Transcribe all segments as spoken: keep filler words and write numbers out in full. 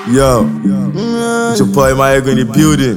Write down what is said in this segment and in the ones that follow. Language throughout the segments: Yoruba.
Yo, it's your boy Maego in the building.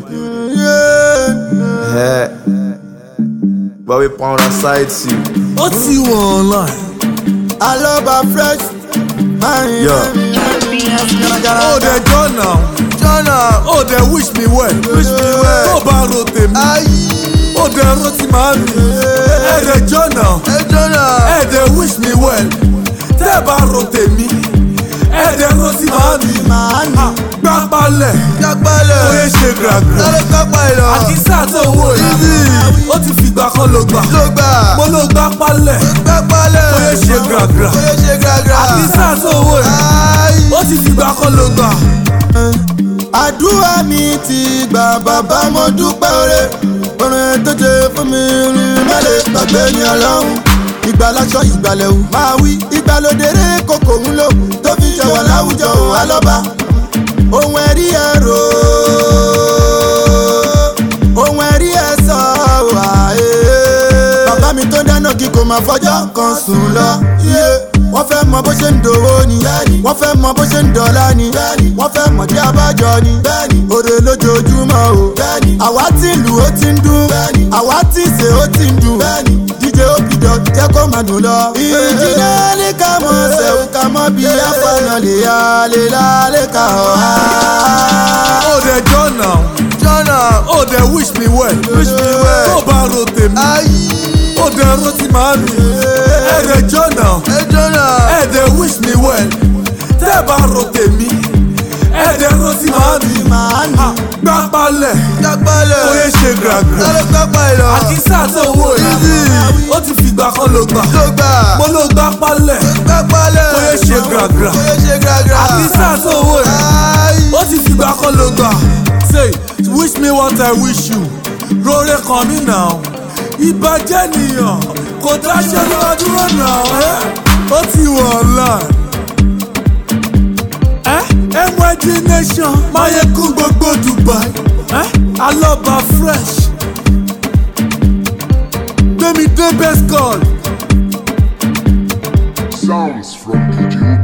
Yeah. But we pound on side see. What's you online? I love her fresh. Yo. Oh, they done now. Jonah, Oh, they wish me well. wish me well. Oh, baro tèmi. Aye. Oh, they roti mami. Eh, they done now. Hey Jonah, Eh, they wish me well. They baro tèmi. Eh, they roti mami. man. Gbàgbálẹ̀. Jágbálẹ̀. Ó yẹ ṣe gràgrà. Lálẹ́ kápá ìlọ. Àkísà tó wò yìí. Easy. Ó ti fìgbà kan ló gbà. Ló gbà. Mo ló gbà pálẹ̀. Jágbálẹ̀. Ó yẹ ṣe gràgrà. Ó yẹ ṣe gàgà. Àkísà tó wò yìí. Aye. Ó ti fìgbà kan ló gbà. Àdúrà mi ti gbà bàbá mo dúpẹ́ oore. Orin tó jẹ fún mi rí mẹ́lẹ̀ gbàgbé ní ọlọ́run. Ìgbà láṣọ ìgbàlẹ̀ ò máa wí. Ìgbàlódéré kòkò ń lò tó fi ṣẹ̀wọ̀n láwùjọ ò wá lọ́ba. Ohun ẹ̀rí ẹ̀rọ, ohun ẹ̀rí ẹ̀ sọ wà ẹ́. Bàbá mi tó dáná kí kò máa fọjọ́ kan sùn lọ. Wọ́n fẹ́ mọ bó ṣe ń dòwó ni, wọ́n fẹ́ mọ bó ṣe ń dọ̀la ni, wọ́n fẹ́ mọ̀ tí abájọ ni. Òde lójoojúmọ́ o, àwa tí ìlú ó ti ń dún, àwa tí ìṣe ó ti ń dùn. D J Opido jẹ́ kó máa dùn lọ. Ìjìnlẹ̀ ní ká mọ̀ ṣẹ̀wù ká mọ̀ bí afọ́nà lè yá lè lálẹ́ ká ọ̀ á. Oh, they done now. Jonah, Oh, they wish me well. wish me well. Oh, baro tèmi. Aye. Oh, they roti mami. Eh, they done now. Hey Jonah, Eh, they wish me well. They baro tèmi. Eh, they roti mami. man. Gbàgbálẹ̀. Jágbálẹ̀. Ó yẹ ṣe gràgrà. Lálẹ́ kápá ìlọ. Àkísà tó wò yìí. Easy. Ó ti fìgbà kan ló gbà. Ló gbà. Mo ló gbà pálẹ̀. Jágbálẹ̀. Ó yẹ ṣe gràgrà. Ó yẹ ṣe gàgà. Àkísà tó wò yìí. Aye. Ó ti fìgbà kan ló gbà. Say, wish me what I wish you. Rore kan mi now. Ìbàjẹ́ nìyàn. Kò dáṣẹ́ lọ́dúró náà. Ó ti wọ̀ online. Eh? M Y G Nation. Máyégún gbogbo Dubai. Eh? Alọ́ba fresh. Gbémi dé best call. Sounds from D J